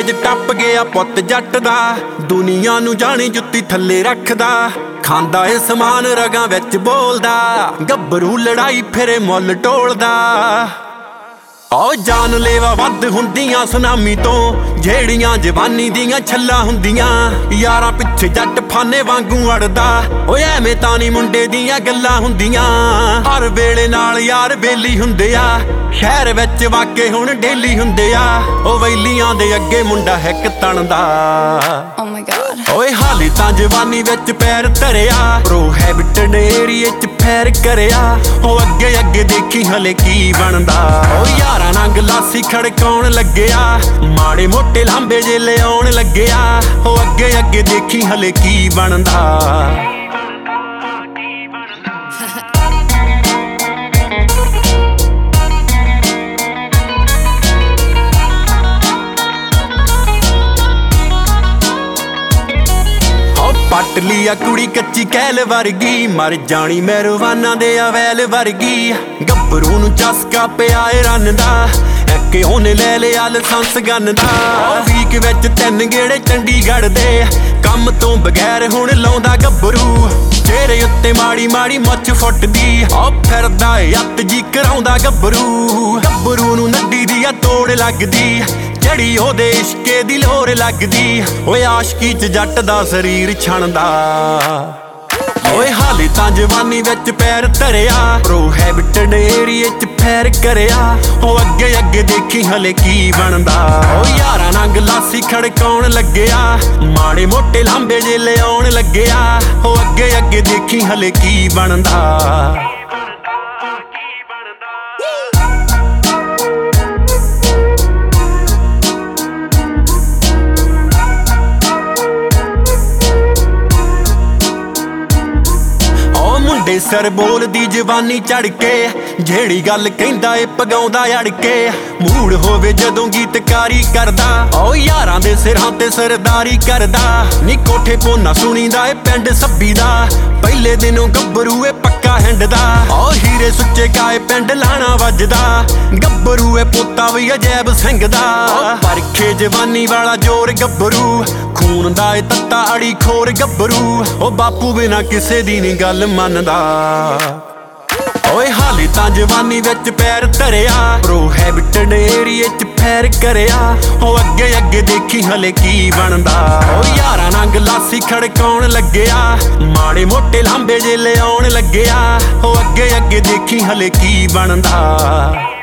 Stage ਟੱਪ ਗਿਆ ਪੁੱਤ ਜੱਟ ਦਾ, ਦੁਨੀਆ ਨੂੰ ਜਾਣੀ ਜੁੱਤੀ ਥੱਲੇ ਰੱਖਦਾ, ਖਾਂਦਾ ਏ ਸਮਾਨ ਰਗਾਂ ਵਿੱਚ ਬੋਲਦਾ, ਗੱਭਰੂ ਲੜਾਈ ਫਿਰੇ ਮੁੱਲ ਢੋਲਦਾ। ਓ ਜਾਨਲੇਵਾ ਵੱਧ ਹੁੰਦੀਆਂ ਸੁਨਾਮੀ ਤੋਂ, ਜਿਹੜੀਆਂ ਜਵਾਨੀ ਦੀਆਂ ਛੱਲਾਂ ਹੁੰਦੀਆਂ, ਯਾਰਾਂ ਪਿੱਛੇ ਜੱਟ ਫਾਨੇ ਵਾਂਗੂ ਅੜਦਾ, ਓਏ ਐਵੇਂ ਤਾਂ ਨੀ ਮੁੰਡੇ ਦੀਆਂ ਗੱਲਾਂ ਹੁੰਦੀਆਂ। ਹਰ ਵੇਲੇ ਨਾਲ ਯਾਰ ਬੇਲੀ ਹੁੰਦੇ ਆ, ਸ਼ਹਿਰ ਵਿੱਚ ਵਾਕੇ ਹੁਣ ਡੇਲੀ ਹੁੰਦੇ ਆ, ਓ ਵੈਲੀਆਂ ਦੇ ਅੱਗੇ ਮੁੰਡਾ ਹਿੱਕ ਤਣਦਾ। ਓਏ ਹਾਲੇ ਤਾਂ ਜਵਾਨੀ ਵਿੱਚ ਪੈਰ ਧਰਿਆ, ਪ੍ਰੋ ਹੈਬਿਟ ਏਰੀਏ ਚ ਫੈਰ ਕਰਿਆ, ਓ ਅੱਗੇ ਅੱਗੇ ਦੇਖੀ ਹਲੇ ਕੀ ਬਣਦਾ। ਓ ਯਾਰਾਂ ਨਾਲ ਗਲਾਸੀ ਖੜਕਾਉਣ ਲੱਗਿਆ, ਮਾੜੇ ਮੋਟੇ ਲਾਂਬੇ ਜੇ ਲਿਆਉਣ ਲੱਗਿਆ, ਓ ਅੱਗੇ ਅੱਗੇ ਦੇਖੀ ਹਲੇ ਕੀ ਬਣਦਾ। ਪੱਟ ਲਿਆ ਕੁੜੀ ਕੱਚੀ ਕੈਲ ਵਰਗੀ, ਮਰ ਜਾਣੀ ਮਹਿਰਵਾਨਾਂ ਦੇ ਅਵੈਲ ਵਰਗੀ, ਗੱਭਰੂ ਨੂੰ ਚਸਕਾ ਪਿਆ ਏ ਰਨ ਦਾ, ਇੱਕ ਉਹਨੇ ਲੈ ਲਿਆ ਲਾਇਸੈਂਸ ਗਨ ਦਾ। ਵੀਕ ਵਿੱਚ 3 ਗੇੜੇ ਚੰਡੀਗੜ੍ਹ ਦੇ, ਕੰਮ ਤੋਂ ਬਗੈਰ ਹੁਣ ਲਾਉਂਦਾ ਗੱਭਰੂ, ਚਿਹਰੇ ਉੱਤੇ ਮਾੜੀ ਮਾੜੀ ਮੁੱਛ ਫੁੱਟਦੀ, ਓ ਫਿਰਦਾ ਏ ਅੱਤ ਜੀ ਕਰਾਉਂਦਾ ਗੱਭਰੂ। ਗੱਭਰੂ ਨੂੰ ਨੱਡੀ ਦੀ ਆ ਤੋੜ ਲੱਗਦੀ, ਜੜੀ ਉਹਦੇ ਇਸ਼ਕੇ ਦੀ ਲੋਰ ਲੱਗਦੀ, ਓਏ ਆਸ਼ਕੀ ਚ ਜੱਟ ਦਾ ਸਰੀਰ ਛਣਦਾ। ਓਏ ਹਾਲੇ ਤਾਂ ਜਵਾਨੀ ਵਿੱਚ ਪੈਰ ਧਰਿਆ, ਪ੍ਰੋ ਹੈਬਿਟ ਏਰੀਏ ਚ ਫੈਰ ਕਰਿਆ, ਓ ਅੱਗੇ ਅੱਗੇ ਦੇਖੀ ਹਲੇ ਕੀ ਬਣਦਾ। ਓ ਯਾਰਾਂ ਨਾਲ ਗਲਾਸੀ ਖੜਕਾਉਣ ਲੱਗਿਆ, ਮਾੜੇ ਮੋਟੇ ਲਾਂਬੇ ਜੇ ਲਿਆਉਣ ਲੱਗਿਆ, ਓ ਅੱਗੇ ਅੱਗੇ ਦੇਖੀ ਹਲੇ ਕੀ ਬਣਦਾ। ਮੁੰਡੇ ਸਰ ਬੋਲਦੀ ਜਵਾਨੀ ਚੜ ਕੇ, ਜਿਹੜੀ ਗੱਲ ਕਹਿੰਦਾ ਏ ਪਗਾਉਂਦਾ ਅੜ ਕੇ, ਮੂਡ ਹੋਵੇ ਜਦੋਂ ਗੀਤਕਾਰੀ ਕਰਦਾ, ਓ ਯਾਰਾਂ ਦੇ ਸਿਰਾਂ ਤੇ ਸਰਦਾਰੀ ਕਰਦਾ, ਨੀ ਕੋਠੇ ਪੋਨਾ ਸੁਣੀਦਾ ਏ ਪਿੰਡ ਸੱਬੀ ਦਾ, ਪਹਿਲੇ ਦਿਨੋਂ ਗੱਭਰੂ ਏ ਪੱਕਾ ਹਿੰਡਦਾ, ਓ ਹੀਰੇ ਸੁੱਚੇ ਕਾਏ ਪਿੰਡ ਲਾਣਾ ਵੱਜਦਾ, ਗੱਭਰੂ ਏ ਪੋਤਾ ਵੀ ਅਜੈਬ ਸਿੰਘ ਦਾ, ਪਰਖੇ ਜਵਾਨੀ ਵਾਲਾ ਜੋਰ ਗੱਭਰੂ, ਖੂਨ ਦਾ ਏ ਤੱਤਾ ਅੜੀ ਖੋਰ ਗੱਭਰੂ, ਓ ਬਾਪੂ ਬਿਨਾ ਕਿਸੇ ਦੀ ਨੀ ਗੱਲ ਮੰਨਦਾ। ਓਏ ਹਾਲੇ ਤਾਂ ਜਵਾਨੀ ਵਿੱਚ ਪੈਰ ਧਰਿਆ, ਪ੍ਰੋ ਹੈਬਿਟ ਏਰੀਏ ਚ ਫੈਰ ਕਰਿਆ, ਓ ਅੱਗੇ ਅੱਗੇ ਦੇਖੀ ਹਲੇ ਕੀ ਬਣਦਾ। ਓ ਯਾਰਾਂ ਨਾਲ ਗਲਾਸੀ ਖੜਕਾਉਣ ਲੱਗਿਆ, ਮਾੜੇ ਮੋਟੇ ਲਾਂਬੇ ਜੇ ਲਿਆਉਣ ਲੱਗਿਆ, ਓ ਅੱਗੇ ਅੱਗੇ ਦੇਖੀ ਹਲੇ ਕੀ ਬਣਦਾ।